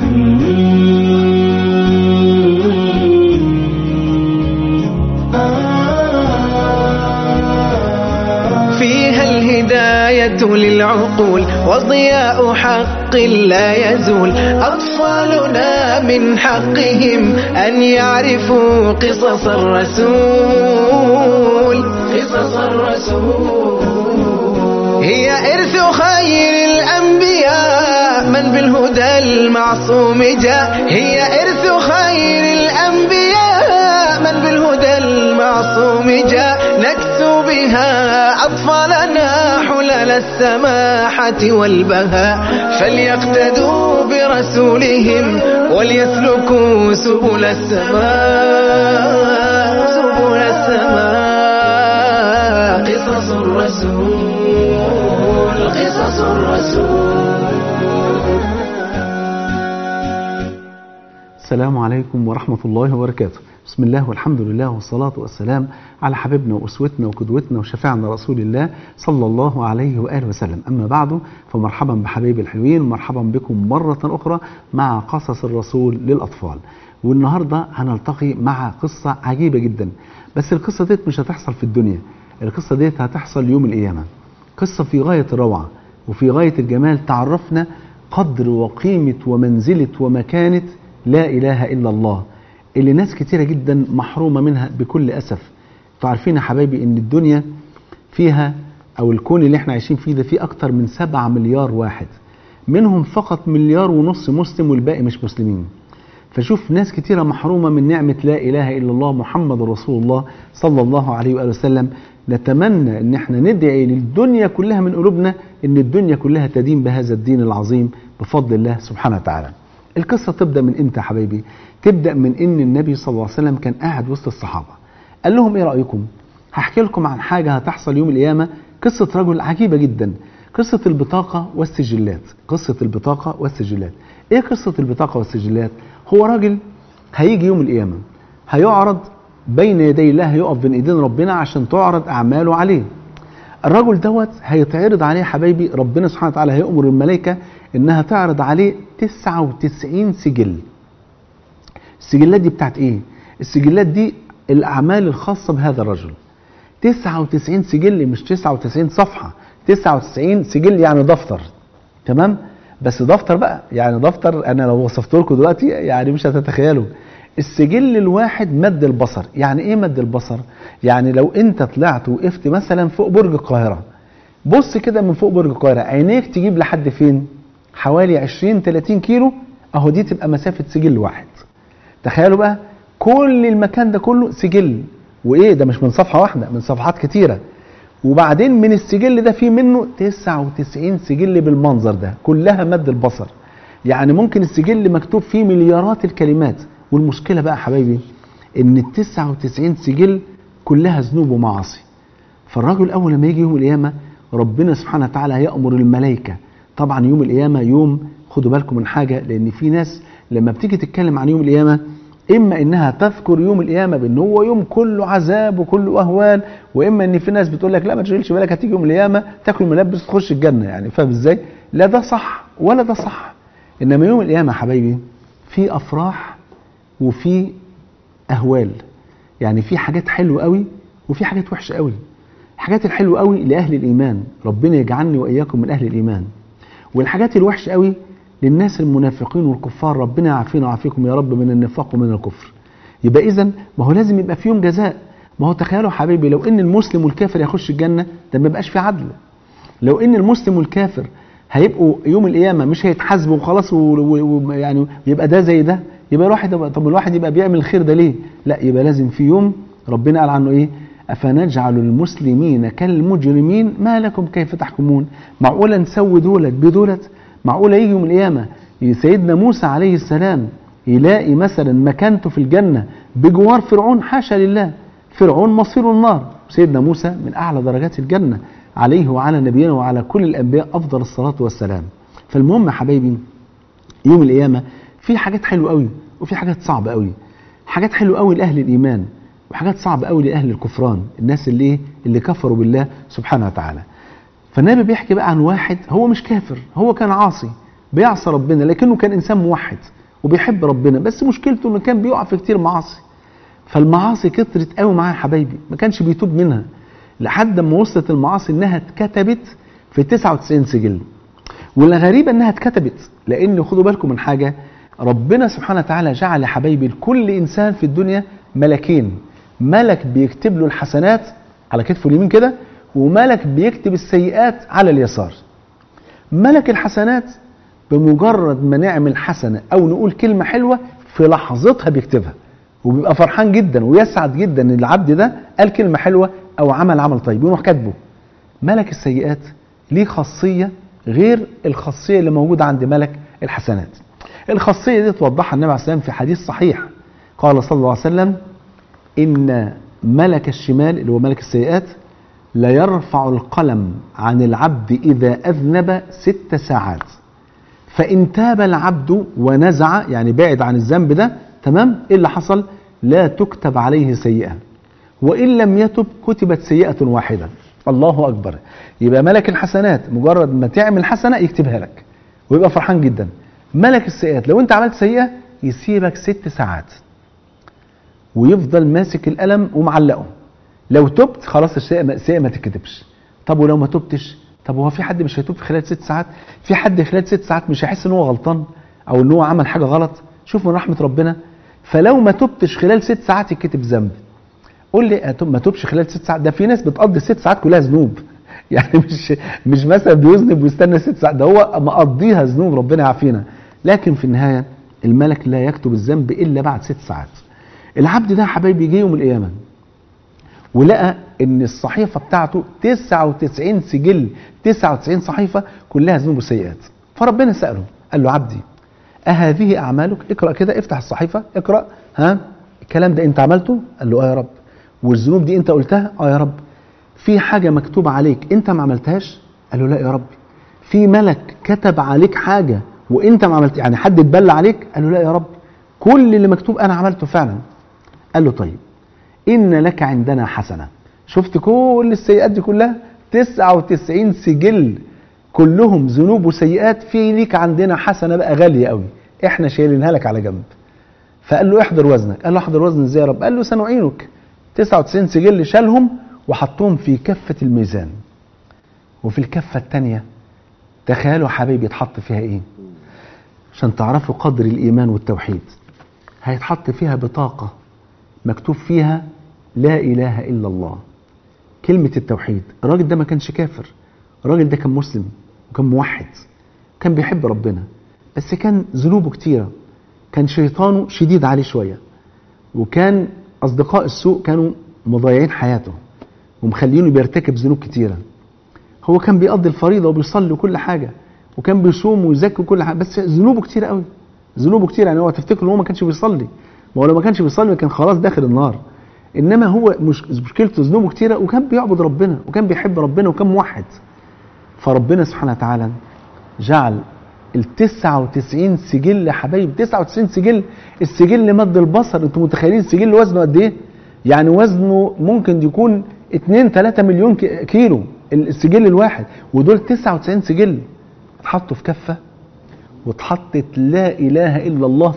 فيها الهداية للعقول وضياء حق لا يزول. أطفالنا من حقهم أن يعرفوا قصص الرسول. قصص الرسول هي إرث خير الأنبياء من بالهدى المعصوم جاء. هي إرث خير الأنبياء من بالهدى المعصوم جاء. نكسو بها أطفالنا حلل السماحة والبهاء. فليقتدوا برسولهم وليسلكوا سبل السماء. سبل السماء قصص الرسول. قصص الرسول. السلام عليكم ورحمة الله وبركاته. بسم الله والحمد لله والصلاة والسلام على حبيبنا وأسوتنا وقدوتنا وشفيعنا رسول الله صلى الله عليه وآله وسلم. أما بعد فمرحبا بحبايبي الحلوين ومرحبا بكم مرة أخرى مع قصص الرسول للأطفال. والنهاردة هنلتقي مع قصة عجيبة جدا، بس القصة ديت مش هتحصل في الدنيا، القصة ديت هتحصل يوم القيامة. قصة في غاية الروعة وفي غاية الجمال، تعرفنا قدر وقيمة ومنزلة ومكانة لا إله إلا الله، اللي ناس كتيرة جدا محرومة منها بكل أسف. تعرفين يا حبايبي إن الدنيا فيها، أو الكون اللي احنا عايشين فيه ده، فيه أكتر من 7 مليار واحد، منهم فقط 1.5 مليار مسلم والباقي مش مسلمين. فشوف ناس كتيرة محرومة من نعمة لا إله إلا الله محمد رسول الله صلى الله عليه وآله وسلم. نتمنى إن احنا ندعي للدنيا كلها من قلوبنا إن الدنيا كلها تدين بهذا الدين العظيم بفضل الله سبحانه وتعالى. القصة تبدأ من إمتى يا حبايبي؟ تبدأ من إن النبي صلى الله عليه وسلم كان قاعد وسط الصحابة، قال لهم إيه رأيكم؟ هحكي لكم عن حاجة هتحصل يوم القيامة، قصة رجل عجيبة جدا، قصة البطاقة والسجلات. قصة البطاقة والسجلات. إيه قصة البطاقة والسجلات؟ هو راجل هيجي يوم القيامة، هيعرض بين يدي الله، هيقف بين إيدين ربنا عشان تعرض أعماله عليه. الرجل دوت هيتعرض عليه حبايبي، ربنا سبحانه وتعالى هيأمر الملائكة إنها تعرض عليه 99 سجل. السجلات دي بتاعت إيه؟ السجلات دي الأعمال الخاصة بهذا الرجل. 99 سجل، مش 99 صفحة، 99 سجل يعني دفتر، تمام؟ بس دفتر بقى، يعني دفتر أنا لو وصفته لكم دلوقتي يعني مش هتتخيلوا. السجل الواحد مد البصر. يعني إيه مد البصر؟ يعني لو أنت طلعت وقفت مثلا فوق برج القاهرة، بص كده من فوق برج القاهرة، عينيك تجيب لحد فين؟ حوالي 20-30 كيلو، أهو دي تبقى مسافة سجل واحد. تخيلوا بقى كل المكان ده كله سجل، وإيه ده مش من صفحة واحدة، من صفحات كتيرة. وبعدين من السجل ده في منه 99 سجل بالمنظر ده، كلها مد البصر. يعني ممكن السجل مكتوب فيه مليارات الكلمات. والمشكلة بقى حبايبي إن 99 سجل كلها ذنوب ومعاصي. فالراجل أول لما يجي يوم القيامة ربنا سبحانه وتعالى هيأمر الملائكة. طبعا يوم القيامة يوم، خدوا بالكم من حاجة، لأن في ناس لما بتيجي تتكلم عن يوم القيامة إما إنها تذكر يوم القيامة بأنه هو يوم كله عذاب وكله أهوال، وإما إن في ناس بتقول لك لا ما تشغلش بالك، هتيجي يوم القيامة تاكل ملبس تخش الجنة. يعني فاهم إزاي؟ لا ده صح ولا ده صح. إنما يوم القيامة يا حبايبي في أفراح وفي أهوال، يعني في حاجات حلوة قوي وفي حاجات وحشة قوي. الحاجات الحلوة قوي لأهل الإيمان، ربنا يجعلني وإياكم من أهل الإيمان. والحاجات الوحشة قوي للناس المنافقين والكفار، ربنا يعافينا ويعافيكم يا رب من النفاق ومن الكفر. يبقى إذن ما هو لازم يبقى في يوم جزاء. ما هو تخيلوا حبيبي لو إن المسلم والكافر يخش الجنة، ده ما يبقاش في عدل. لو إن المسلم والكافر هيبقوا يوم القيامة مش هيتحاسبوا وخلاص يعني يبقى ده زي ده، يبقى الواحد، طب الواحد يبقى بيعمل الخير ده ليه؟ لا، يبقى لازم في يوم ربنا قال عنه إيه؟ أفنجعل المسلمين كالمجرمين ما لكم كيف تحكمون. معقولة نسوي دولت بدولت؟ معقولة يجي يوم القيامة سيدنا موسى عليه السلام يلاقي مثلا مكانته في الجنة بجوار فرعون؟ حاشا لله، فرعون مصير النار، سيدنا موسى من أعلى درجات الجنة عليه وعلى نبينا وعلى كل الأنبياء أفضل الصلاة والسلام. فالمهم يا حبايبي يوم القيامة في حاجات حلوة قوي وفي حاجات صعبة قوي. حاجات حلوة قوي لأهل الإيمان وحاجات صعبة قوي لأهل الكفران، الناس اللي كفروا بالله سبحانه وتعالى. فالنبي بيحكي بقى عن واحد هو مش كافر، هو كان عاصي بيعصى ربنا، لكنه كان إنسان موحد وبيحب ربنا، بس مشكلته إنه كان بيقع في كتير معاصي. فالمعاصي كترت قوي معاه يا حبايبي، ما كانش بيتوب منها، لحد ما وصلت المعاصي إنها اتكتبت في 99 سجل. والغريبة إنها اتكتبت، لأن خدوا بالكم من حاجة، ربنا سبحانه وتعالى جعل يا حبايبي لكل إنسان في الدنيا ملكين، ملك بيكتب له الحسنات على كتفه اليمين كده، وملك بيكتب السيئات على اليسار. ملك الحسنات بمجرد ما نعمل حسنة أو نقول كلمة حلوة في لحظتها بيكتبها، وبيبقى فرحان جدا ويسعد جدا إن العبد ده قال كلمة حلوة أو عمل طيب يروح كاتبه. ملك السيئات ليه خاصية غير الخاصية اللي موجودة عند ملك الحسنات. الخاصية دي توضحها النبي عليه الصلاة والسلام في حديث صحيح، قال صلى الله عليه وسلم: إن ملك الشمال اللي هو ملك السيئات لا يرفع القلم عن العبد إذا أذنب 6 ساعات، فإن تاب العبد ونزع يعني بعد عن الذنب ده تمام، إيه اللي حصل؟ لا تكتب عليه سيئة، وإن لم يتب كتبت سيئة واحدة. الله أكبر. يبقى ملك الحسنات مجرد ما تعمل حسنة يكتبها لك ويبقى فرحان جدا. ملك السيئات لو أنت عملت سيئة يسيبك 6 ساعات ويفضل ماسك القلم ومعلقه. لو تبت خلاص السيئة ما تكتبش. طب ولو ما تبتش؟ طب هو في حد مش هيتوب في خلال 6 ساعات؟ في حد خلال 6 ساعات مش هيحس ان هو غلطان او ان هو عمل حاجة غلط؟ شوف من رحمة ربنا. فلو ما تبتش خلال 6 ساعات يكتب ذنب. قول لي ما تبش خلال 6 ساعات؟ ده في ناس بتقضي 6 ساعات كلها ذنوب. يعني مش مثلا بيذنب ويستنى 6 ساعات، ده هو مقضيها ذنوب، ربنا يعافينا. لكن في النهاية الملك لا يكتب الذنب إلا بعد 6 ساعات. العبد ده حبايبي جه يوم القيامة ولقى ان الصحيفة بتاعته 99 سجل، 99 صحيفة كلها ذنوب وسيئات. فربنا سأله قال له: عبدي أهذه أعمالك؟ اقرأ كده، افتح الصحيفة اقرأ، ها الكلام ده انت عملته؟ قال له: يا رب. والذنوب دي انت قلتها؟ يا رب. في حاجة مكتوب عليك انت ما عملتهاش؟ قال له: لا يا رب. في ملك كتب عليك حاجة وانت ما عملت، يعني حد اتبلى عليك؟ قال له: لا يا رب، كل اللي مكتوب انا عملته فعلا. قال له: طيب إن لك عندنا حسنة. شفت كل السيئات دي كلها 99 سجل كلهم ذنوب وسيئات، في ليك عندنا حسنة بقى غالية قوي، احنا شايلينها لك على جنب. فقال له: احضر وزنك. قال له: احضر وزن ازاي يا رب؟ قال له: سنعينك. 99 سجل شالهم وحطهم في كفة الميزان، وفي الكفة التانية تخيلوا حبيبي يتحط فيها ايه عشان تعرفوا قدر الإيمان والتوحيد. هيتحط فيها بطاقة مكتوب فيها لا إله إلا الله، كلمة التوحيد. الراجل ده ما كانش كافر، الراجل ده كان مسلم وكان موحد، كان بيحب ربنا، بس كان ذنوبه كتيرة، كان شيطانه شديد عليه شوية، وكان أصدقاء السوء كانوا مضيعين حياته ومخلينه بيرتكب ذنوب كتيرة. هو كان بيقضي الفريضة وبيصلي وكل حاجة وكان بيصوم ويزكي وكل حاجة، بس ذنوبه كتيرة قوي، ذنوبه كتير. يعني هو تفتكر ان هو ما كانش بيصلي، ما هو لو ما كانش بيصلي كان خلاص داخل النار. انما هو مشكلته ذنوبه كتيره، وكان بيعبد ربنا وكان بيحب ربنا وكان موحد. فربنا سبحانه وتعالى جعل ال 99 سجل يا حبايب، 99 سجل، السجل مد البصر. انتم متخيلين السجل وزنه قد ايه؟ يعني وزنه ممكن يكون 2-3 مليون كيلو السجل الواحد، ودول 99 سجل اتحطوا في كفه، واتحطت لا اله الا الله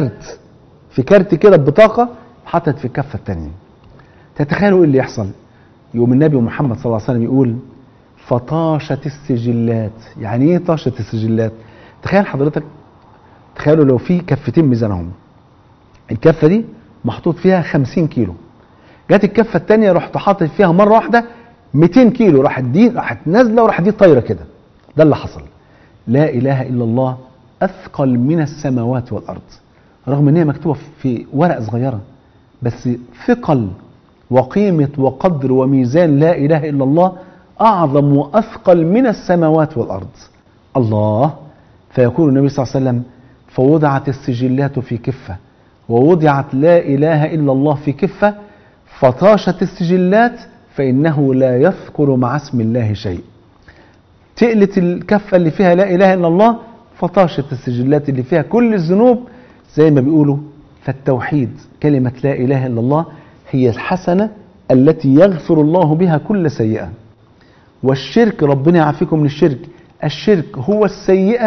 في كارت كده ببطاقة حطت في الكفة التانية. تتخيلوا ايه اللي يحصل؟ يوم النبي محمد صلى الله عليه وسلم يقول: فطاشت السجلات. يعني ايه طاشت السجلات؟ تخيل حضرتك، تخيلوا لو في كفتين ميزانهم، الكفة دي محطوط فيها 50 كيلو، جات الكفة التانية رحت حاطط فيها مرة واحدة 200 كيلو، راحت نازلة وراحت دي طايرة كده. ده اللي حصل. لا إله إلا الله أثقل من السماوات والأرض، رغم ان هي مكتوبة في ورقة صغيرة، بس ثقل وقيمة وقدر وميزان لا إله إلا الله أعظم وأثقل من السماوات والأرض. الله. فيقول النبي صلى الله عليه وسلم: فوضعت السجلات في كفة ووضعت لا إله إلا الله في كفة، فطاشت السجلات فإنه لا يذكر مع اسم الله شيء. تقلت الكفة اللي فيها لا إله إلا الله، فطاشت السجلات اللي فيها كل الذنوب. زي ما بيقولوا فالتوحيد، كلمة لا إله إلا الله هي الحسنة التي يغفر الله بها كل سيئة. والشرك، ربنا يعافيكم من الشرك، الشرك هو السيئة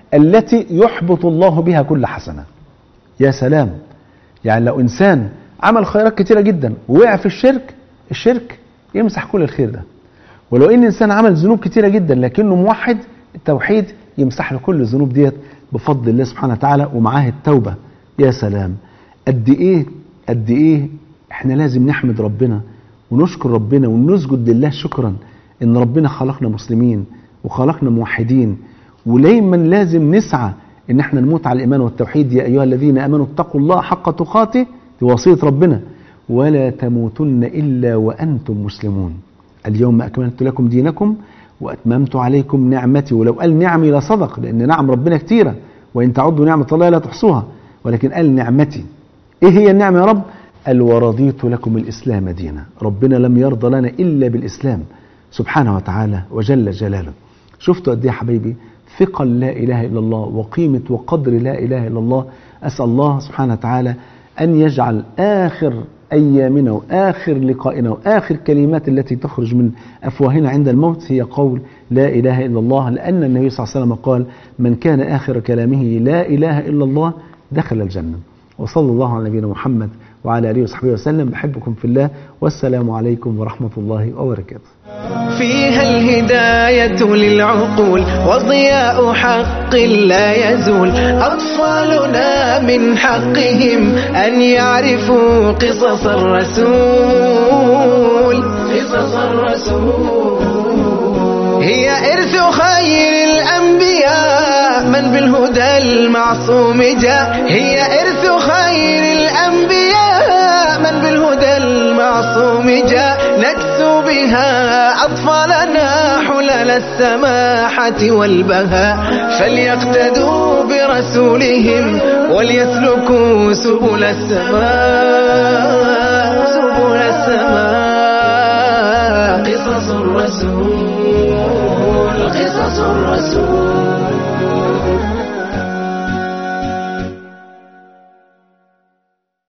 التي يحبط الله بها كل حسنة. يا سلام، يعني لو إنسان عمل خيرات كتيرة جدا ووقع في الشرك يمسح كل الخير ده. ولو إن إنسان عمل ذنوب كتيرة جدا لكنه موحد، التوحيد يمسح له كل الذنوب ديت بفضل الله سبحانه وتعالى، ومعاه التوبة. يا سلام، قد إيه إحنا لازم نحمد ربنا ونشكر ربنا ونسجد لله شكرا إن ربنا خلقنا مسلمين وخلقنا موحدين. ودايما لازم نسعى إن إحنا نموت على الإيمان والتوحيد. يا أيها الذين آمنوا اتقوا الله حق تقاته، دي وصية ربنا، ولا تموتن إلا وأنتم مسلمون. اليوم أكملت لكم دينكم وأتممت عليكم نعمتي. ولو قال نعمي لصدق، لأن نعم ربنا كتيرة، وإن تعدوا نعمة الله لا تحصوها، ولكن قال نعمتي. إيه هي النعمة يا رب؟ قال ورضيت لكم الإسلام دينا. ربنا لم يرضى لنا إلا بالإسلام سبحانه وتعالى وجل جلاله. شفتوا قد إيه يا حبيبي ثقل لا إله إلا الله وقيمة وقدر لا إله إلا الله. أسأل الله سبحانه وتعالى أن يجعل آخر أيامنا وآخر لقائنا وآخر كلمات التي تخرج من أفواهنا عند الموت هي قول لا إله إلا الله، لأن النبي صلى الله عليه وسلم قال من كان آخر كلامه لا إله إلا الله دخل الجنة. وصلى الله على نبينا محمد وعلى آله وصحبه وسلم. بحبكم في الله، والسلام عليكم ورحمة الله وبركاته. فيها الهداية للعقول وضياء حق لا يزول. أطفالنا من حقهم أن يعرفوا قصص الرسول. قصص الرسول هي إرث خير الأنبياء من بالهدى المعصوم جاء. هي إرث خير الأنبياء من بالهدى المعصوم جاء. نكسو بها أطفالنا حلل السماحة والبهاء. فليقتدوا برسولهم وليسلكوا سبل السماء. سبل السماء. قصص الرسول. قصص الرسول.